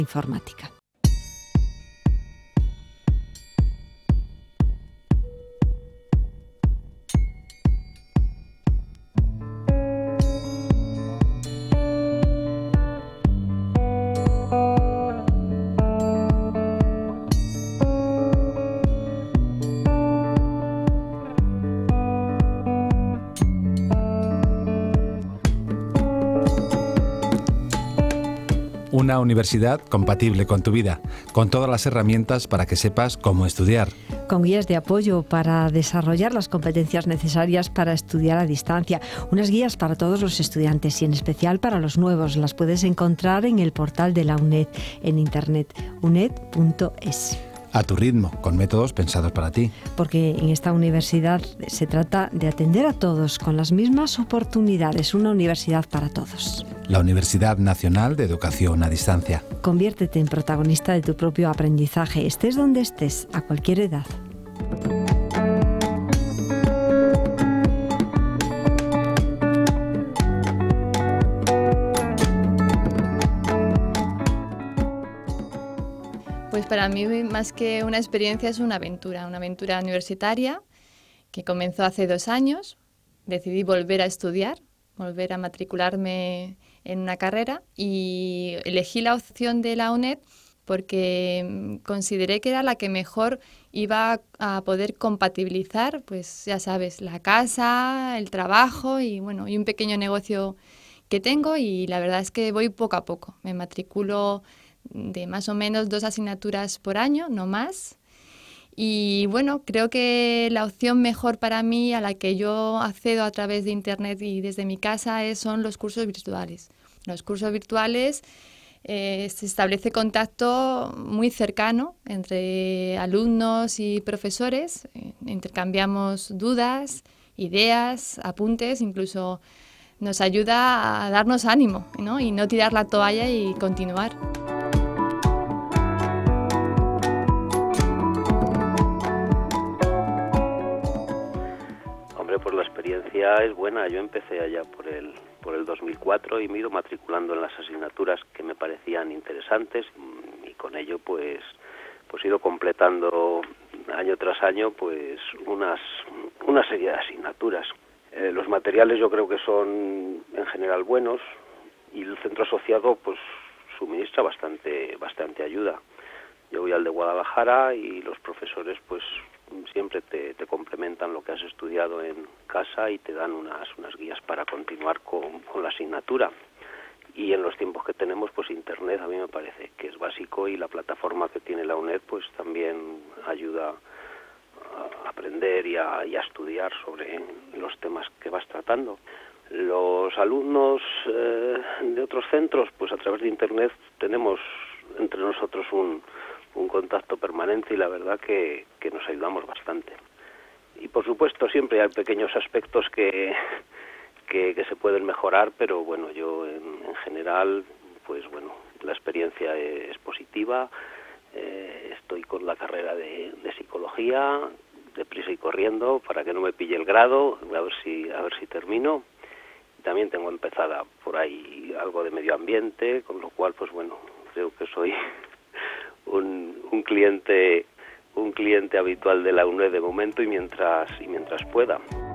informática. Una universidad compatible con tu vida, con todas las herramientas para que sepas cómo estudiar. Con guías de apoyo para desarrollar las competencias necesarias para estudiar a distancia. Unas guías para todos los estudiantes y en especial para los nuevos. Las puedes encontrar en el portal de la UNED en internet, uned.es. A tu ritmo, con métodos pensados para ti. Porque en esta universidad se trata de atender a todos con las mismas oportunidades. Una universidad para todos. La Universidad Nacional de Educación a Distancia. Conviértete en protagonista de tu propio aprendizaje, estés donde estés, a cualquier edad. Pues para mí, más que una experiencia, es una aventura universitaria que comenzó hace 2 años. Decidí volver a estudiar, volver a matricularme en una carrera y elegí la opción de la UNED porque consideré que era la que mejor iba a poder compatibilizar, pues ya sabes, la casa, el trabajo y bueno, y un pequeño negocio que tengo, y la verdad es que voy poco a poco. Me matriculo de más o menos 2 asignaturas por año, no más. Y bueno, creo que la opción mejor para mí, a la que yo accedo a través de Internet y desde mi casa, son los cursos virtuales. Los cursos virtuales se establece contacto muy cercano entre alumnos y profesores, intercambiamos dudas, ideas, apuntes, incluso nos ayuda a darnos ánimo, ¿no? Y no tirar la toalla y continuar. Pues la experiencia es buena. Yo empecé allá por el 2004 y me he ido matriculando en las asignaturas que me parecían interesantes y con ello pues he ido completando año tras año pues una serie de asignaturas. Los materiales yo creo que son en general buenos y el centro asociado pues suministra bastante ayuda. Yo voy al de Guadalajara y los profesores pues siempre te complementan lo que has estudiado en casa y te dan unas guías para continuar con la asignatura. Y en los tiempos que tenemos, pues Internet a mí me parece que es básico, y la plataforma que tiene la UNED pues también ayuda a aprender y a estudiar sobre los temas que vas tratando. Los alumnos de otros centros, pues a través de Internet tenemos entre nosotros un contacto permanente y la verdad que nos ayudamos bastante. Y por supuesto siempre hay pequeños aspectos que se pueden mejorar, pero bueno, yo en general, pues bueno, la experiencia es positiva. Estoy con la carrera de psicología, deprisa y corriendo para que no me pille el grado, a ver si termino. También tengo empezada por ahí algo de medio ambiente, con lo cual pues bueno, creo que soy un cliente habitual de la UNED de momento y mientras pueda.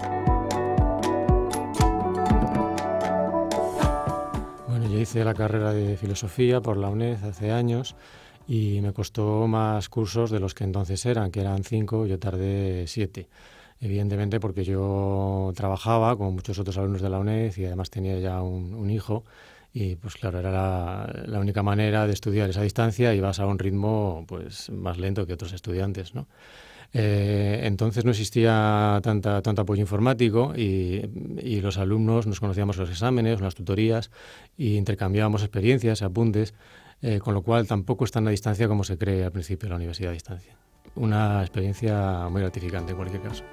Bueno, yo hice la carrera de filosofía por la UNED hace años y me costó más cursos de los que entonces que eran 5, yo tardé 7. Evidentemente porque yo trabajaba como muchos otros alumnos de la UNED y además tenía ya un hijo. Y pues claro, era la única manera de estudiar esa distancia y vas a un ritmo pues más lento que otros estudiantes, ¿no? Entonces no existía tanto apoyo informático y los alumnos nos conocíamos los exámenes, las tutorías y intercambiábamos experiencias, apuntes, con lo cual tampoco es tan a distancia como se cree al principio la universidad a distancia. Una experiencia muy gratificante en cualquier caso.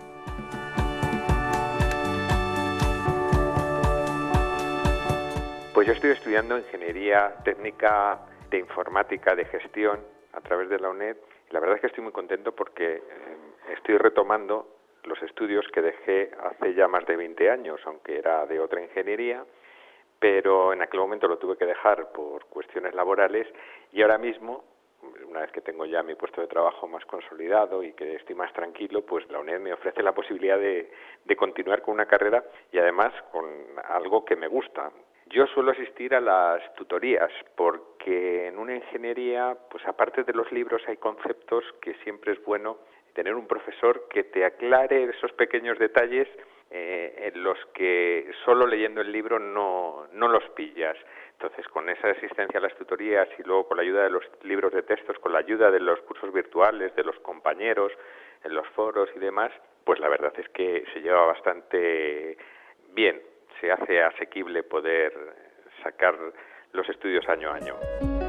Pues yo estoy estudiando Ingeniería Técnica de Informática de Gestión a través de la UNED. La verdad es que estoy muy contento porque estoy retomando los estudios que dejé hace ya más de 20 años, aunque era de otra ingeniería, pero en aquel momento lo tuve que dejar por cuestiones laborales Y ahora mismo, una vez que tengo ya mi puesto de trabajo más consolidado y que estoy más tranquilo, pues la UNED me ofrece la posibilidad de continuar con una carrera y además con algo que me gusta. Yo suelo asistir a las tutorías porque en una ingeniería, pues aparte de los libros hay conceptos que siempre es bueno tener un profesor que te aclare esos pequeños detalles en los que solo leyendo el libro no los pillas. Entonces, con esa asistencia a las tutorías y luego con la ayuda de los libros de textos, con la ayuda de los cursos virtuales, de los compañeros, en los foros y demás, pues la verdad es que se lleva bastante bien. Se hace asequible poder sacar los estudios año a año.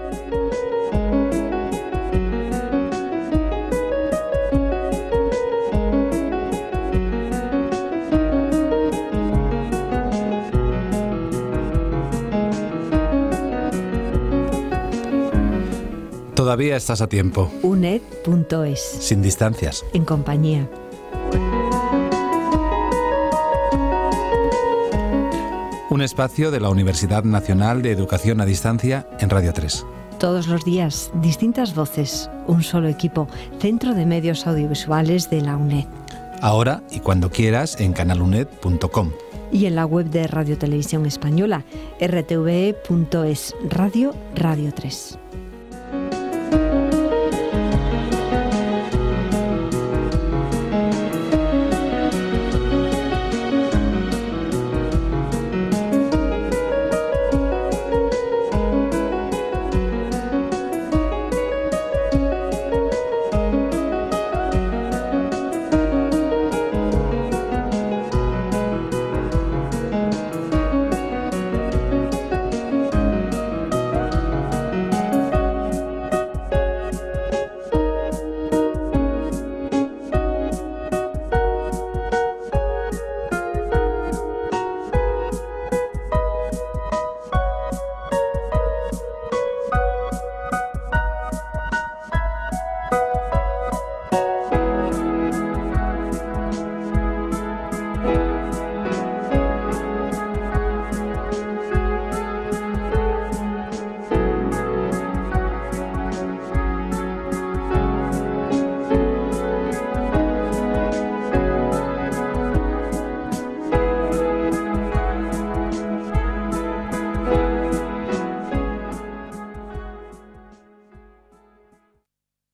Todavía estás a tiempo. UNED.es. Sin distancias. En compañía. Un espacio de la Universidad Nacional de Educación a Distancia en Radio 3. Todos los días, distintas voces, un solo equipo, Centro de Medios Audiovisuales de la UNED. Ahora y cuando quieras en canaluned.com. Y en la web de Radio Televisión Española, rtve.es, Radio 3.